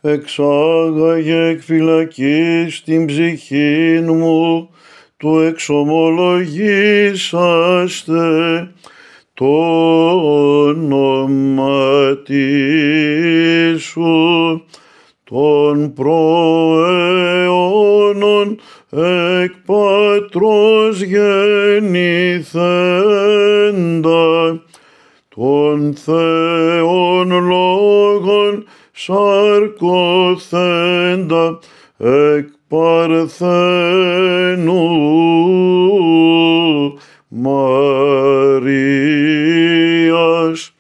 εξάγαγε εκ φυλακής την ψυχήν μου, του εξομολογήσαστε το όνοματί σου των προαιώνων εκ Πατρός γεννηθέντα, των Θεών λόγων σαρκωθέντα εκ Παρθένου Μαρίας,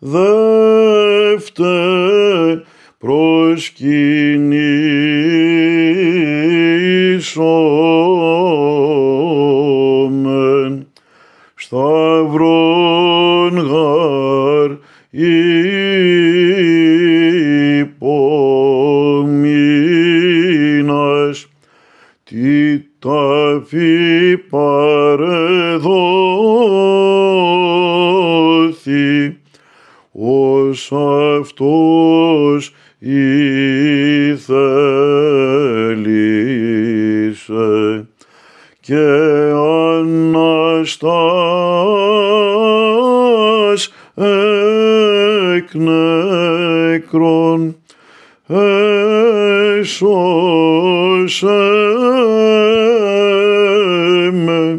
δεύτε προσκυνήσομεν, σταυρόν γαρ υπομείνας, τι ταφή παρεδόθη, ως αυτός ηθέλησε, και Αναστάς εκ νεκρών έσωσε με.